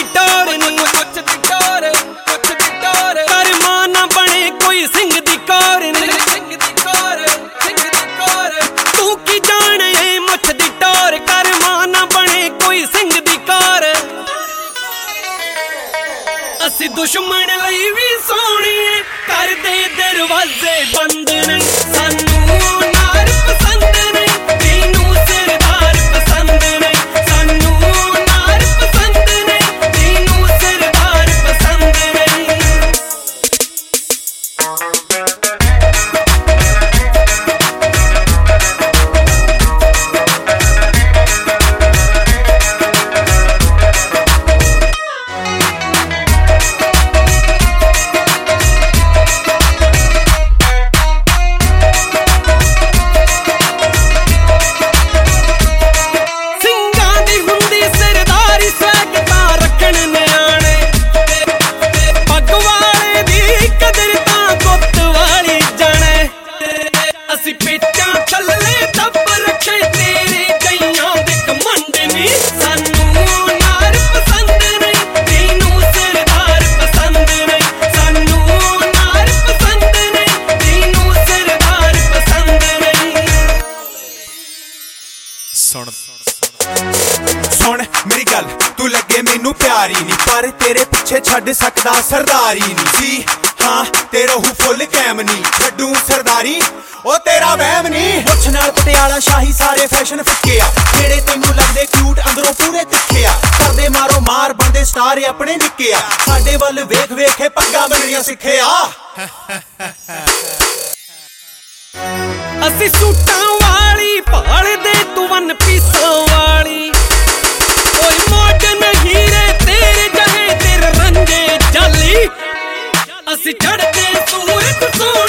ਟੋਰ ਨੀ ਕਰ ਮਾਂ ਨਾ ਬਣੇ ਕੋਈ ਸਿੰਘ ਦੀ ਕੌਰ ਨੀ ਤੂੰ ਕੀ ਜਾਣੇ ਮੁੱਛ ਦੀ ਟੋਰ ਕਰ ਮਾਂ ਨਾ ਬਣੇ ਕੋਈ ਸਿੰਘ ਦੀ ਕੌਰ ਅਸੀਂ ਦੁਸ਼ਮਣ ਲਈ ਵੀ ਸੋਹਣੀਏ ਕਰਦੇ ਦਰਵਾਜ਼ੇ ਬੰਦ ਨਹੀਂ ਸਾਨੂੰ ਨਾਰ ਪਸੰਦ ਨਹੀਂ ਤੈਨੂੰ ਸਰਦਾਰ ਪਸੰਦ ਨਹੀਂ ਸਾਨੂੰ ਨਾਰ ਪਸੰਦ ਨਹੀਂ ਤੈਨੂੰ ਸਰਦਾਰ ਪਸੰਦ ਨਹੀਂ सुन मेरी गल तू लगे मैनू प्यारी नहीं पर तेरे पिछे छड़ सकदा सरदारी नहीं जी हाँ तेरा हूँ फुल कैम नहीं छड्डू सरदारी ओ तेरा वहम नहीं मुछ नाल पटियाला शाही सारे फैशन फिक्के आ जेड़े तेनू लगदे क्यूट अंदरों पूरे तिखे आ करदे मारो मार बनदे स्टार अपने निक्के आ साडे वल वेख वेखे पग्गा बननियां सिखे आ ਅਸੀਂ ਸੂਟਾਂ ਵਾਲੀ ਭਾਲਦੇ ਤੂੰ ਵਨ ਪੀਸਾਂ ਵਾਲੀ ਓਏ ਮਾਡਰਨ ਹੀਰੇ ਤੇਰੇ ਜਹੇ ਤੇਰੇ ਰੰਗੇ ਜਾਲੀ ਅਸੀਂ ਚੜਦੇ ਸੂਰਜ ਤੋਂ